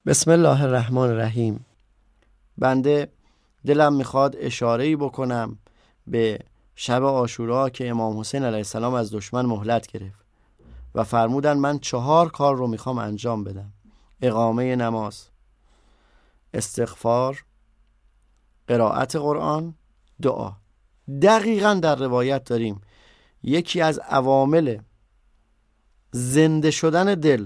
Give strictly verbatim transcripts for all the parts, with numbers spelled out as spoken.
بسم الله الرحمن الرحیم. بنده دلم میخواد اشاره‌ای بکنم به شب عاشورا که امام حسین علیه السلام از دشمن مهلت گرفت و فرمودن من چهار کار رو میخوام انجام بدم: اقامه نماز، استغفار، قرائت قرآن، دعا. دقیقاً در روایت داریم یکی از عوامل زنده شدن دل،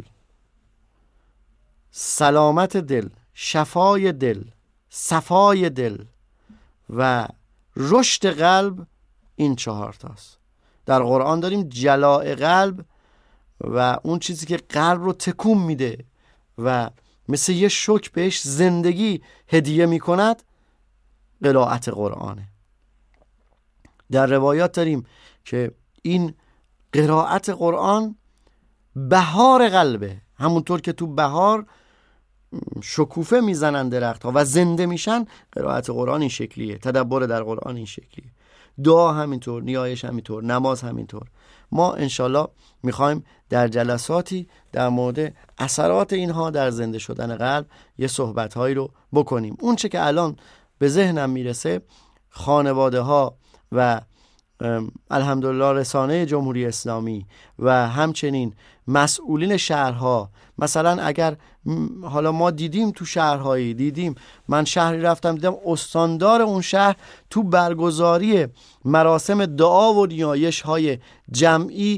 سلامت دل، شفای دل، صفای دل و رشد قلب این چهار تاست. در قرآن داریم جلاء قلب و اون چیزی که قلب رو تکون میده و مثل یه شوک بهش زندگی هدیه میکند قرائت قرآنه. در روایات داریم که این قرائت قرآن بهار قلبه. همونطور که تو بهار شکوفه میزنن درخت ها و زنده میشن، قرائت قرآن این شکلیه، تدبر در قرآن این شکلیه، دعا همینطور، نیایش همینطور، نماز همینطور. ما انشالله میخوایم در جلساتی در مورد اثرات اینها در زنده شدن قلب یه صحبت هایی رو بکنیم. اون چه که الان به ذهنم میرسه، خانواده ها و الحمدلله رسانه جمهوری اسلامی و همچنین مسئولین شهرها، مثلا اگر حالا ما دیدیم تو شهرهایی، دیدیم من شهری رفتم دیدم استاندار اون شهر تو برگزاری مراسم دعا و نیایش های جمعی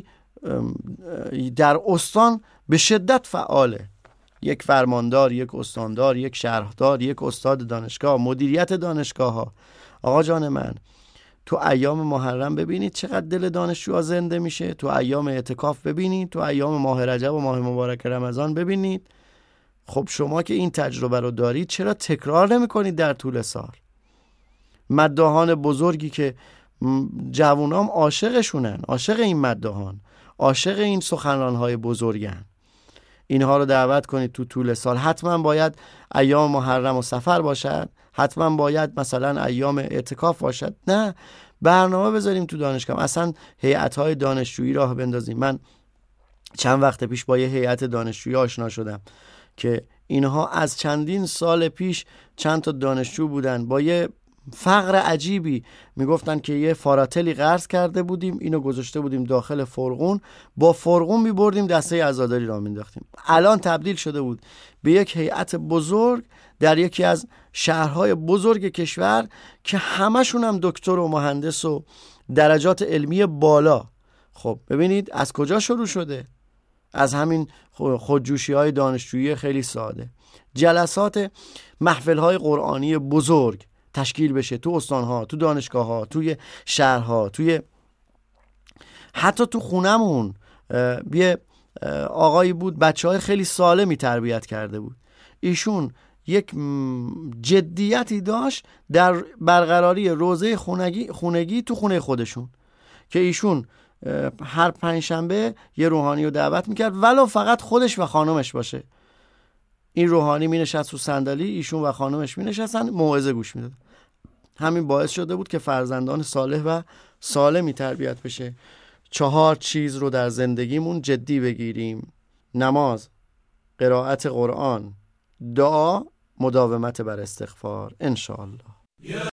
در استان به شدت فعاله. یک فرماندار، یک استاندار، یک شهردار، یک استاد دانشگاه، مدیریت دانشگاه ها. آقا جان من، تو ایام محرم ببینید چقدر دل دانشجوها زنده میشه، تو ایام اعتکاف ببینید، تو ایام ماه رجب و ماه مبارک رمضان ببینید. خب شما که این تجربه رو دارید چرا تکرار نمی کنید در طول سال؟ مداحان بزرگی که جوانام عاشقشونن، عاشق این مداحان، عاشق این سخنرانهای بزرگن، اینها رو دعوت کنید تو طول سال. حتما باید ایام محرم و سفر باشد، حتما باید مثلا ایام اعتکاف باشد. نه، برنامه بذاریم تو دانشگاه، اصلا هیئت‌های دانشجویی راه بندازیم. من چند وقت پیش با یه هیئت دانشجویی آشنا شدم که اینها از چندین سال پیش چند تا دانشجو بودن با یه فقر عجیبی، میگفتن که یه فاراتلی قرض کرده بودیم، اینو گذاشته بودیم داخل فرغون، با فرغون میبردیم دسته عزاداری را مینداختیم. الان تبدیل شده بود به یک هیئت بزرگ در یکی از شهرهای بزرگ کشور که همشون هم دکتر و مهندس و درجات علمی بالا. خب ببینید از کجا شروع شده؟ از همین خودجوشی های دانشجویی خیلی ساده. جلسات محفل های قرآنی بزرگ تشکیل بشه تو استانها، تو دانشگاه ها، توی شهرها، توی حتی تو خونمون. یه آقایی بود بچه های خیلی سالمی تربیت کرده بود، ایشون یک جدیتی داشت در برقراری روزه خونگی, خونگی تو خونه خودشون، که ایشون هر پنجشنبه یه روحانی رو دعوت میکرد ولو فقط خودش و خانمش باشه. این روحانی مینشست تو صندلی، ایشون و خانمش مینشستن موعظه گوش میداد. همین باعث شده بود که فرزندان صالح و سالمی تربیت بشه. چهار چیز رو در زندگیمون جدی بگیریم: نماز، قرائت قرآن، دعا، مداومت بر استغفار. انشاءالله.